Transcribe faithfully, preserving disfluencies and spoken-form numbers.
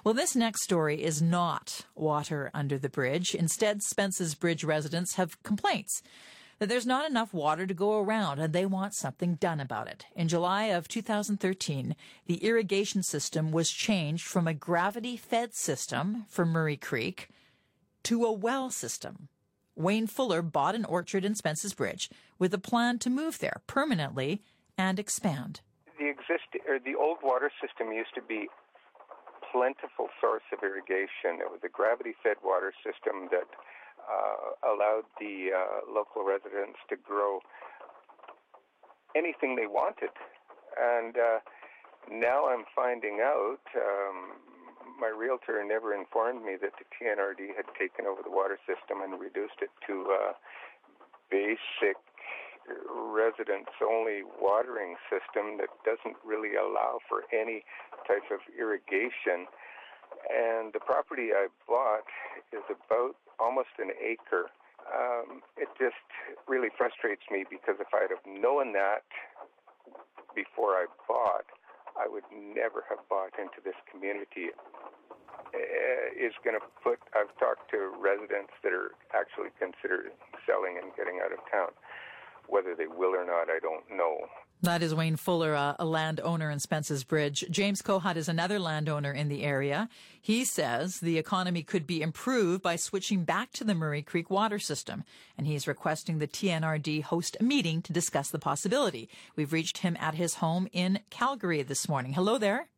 Well, this next story is not water under the bridge. Instead, Spence's Bridge residents have complaints that there's not enough water to go around, and they want something done about it. In July of two thousand thirteen, the irrigation system was changed from a gravity-fed system for Murray Creek to a well system. Wayne Fuller bought an orchard in Spence's Bridge with a plan to move there permanently and expand. The exist- or the old water system used to be a plentiful source of irrigation. It was a gravity-fed water system that Uh, allowed the uh, local residents to grow anything they wanted. And uh, now I'm finding out, um, my realtor never informed me that the T N R D had taken over the water system and reduced it to uh, basic residents-only watering system that doesn't really allow for any type of irrigation. And the property I bought is about almost an acre. Um, it just really frustrates me because if I'd have known that before I bought, I would never have bought into this community. Uh, is going to put, I've talked to residents that are actually considering selling and getting out of town. Whether they will or not, I don't know. That is Wayne Fuller, uh, a landowner in Spence's Bridge. James Kohut is another landowner in the area. He says the economy could be improved by switching back to the Murray Creek water system, and he's requesting the T N R D host a meeting to discuss the possibility. We've reached him at his home in Calgary this morning. Hello there.